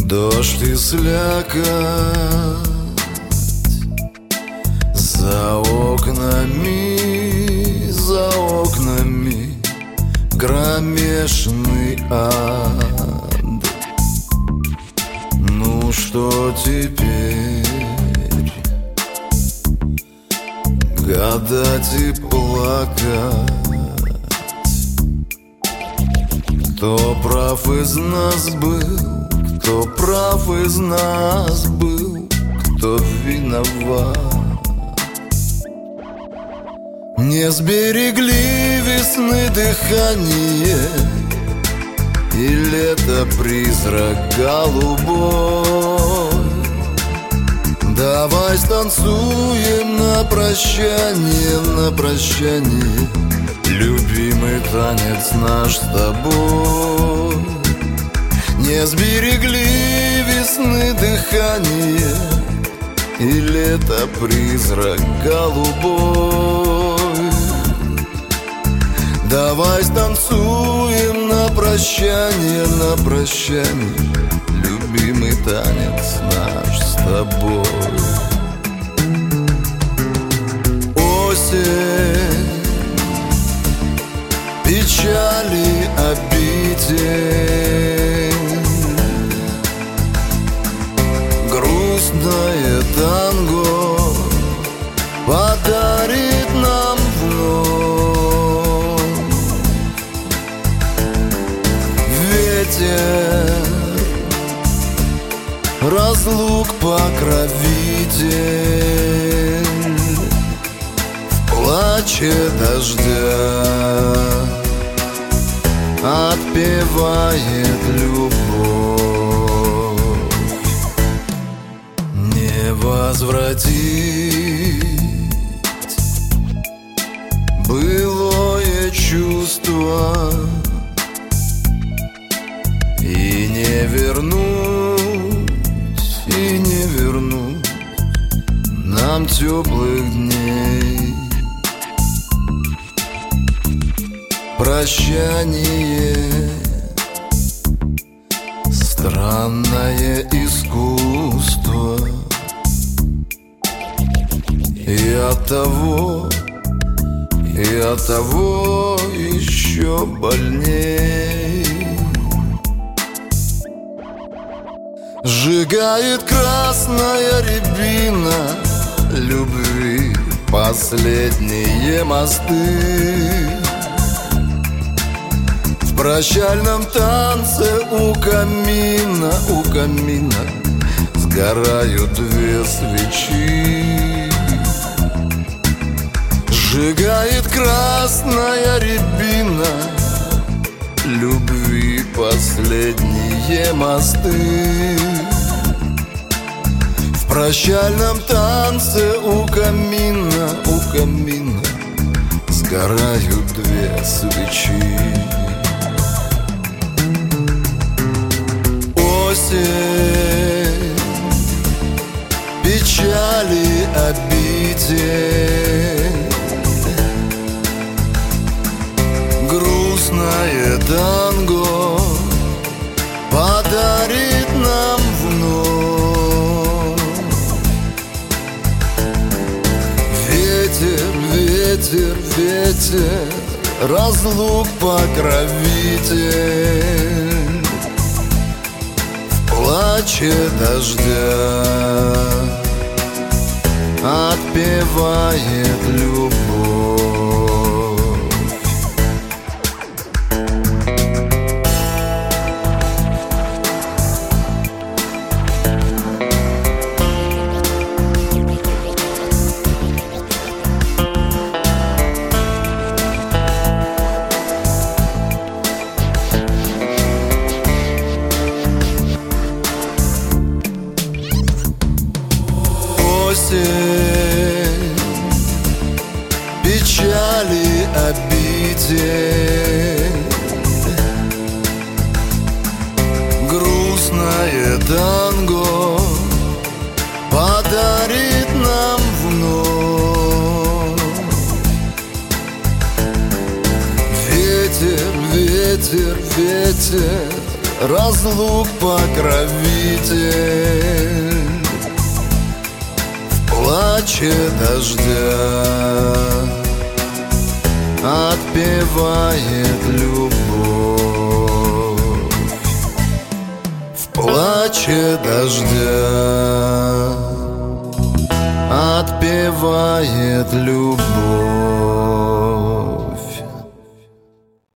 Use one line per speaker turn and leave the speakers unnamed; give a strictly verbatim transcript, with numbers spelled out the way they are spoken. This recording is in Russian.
Дождь и слякоть за окнами, за окнами кромешный ад. Ну что теперь? Гадать и плакать. Кто прав из нас был? Кто прав из нас был? Кто виноват? Не сберегли весны дыхание, и лето призрак голубой. Давай станцуем на прощание, на прощание, любимый танец наш с тобой. Не сберегли весны дыхание, и лето призрак голубой. Давай станцуем на прощание, на прощание, любимый танец наш с тобой. Осень, печали, обиде, грустное танго подарит нам вновь. Ветер разлук покровитель, в плаче дождя отпевает любовь. Не возвратить былое чувство и не вернуть, и не вернуть нам теплых дней. Прощание — странное искусство, и оттого, и оттого еще больней. Сжигает красная рябина любви последние мосты. В прощальном танце у камина, у камина сгорают две свечи. Сжигает красная рябина любви последние мосты. В прощальном танце у камина, у камина сгорают две свечи. Осень, печали, обиде, грустное танго подарит нам вновь. Ветер, ветер, ветер, разлук покровитель, в плаче дождя отпевает любовь. Осень, печали, обиде, грустное танго подарит нам вновь. Ветер, ветер, ветер, разлук покровитель. В плаче дождя отпевает любовь. В плаче дождя отпевает любовь.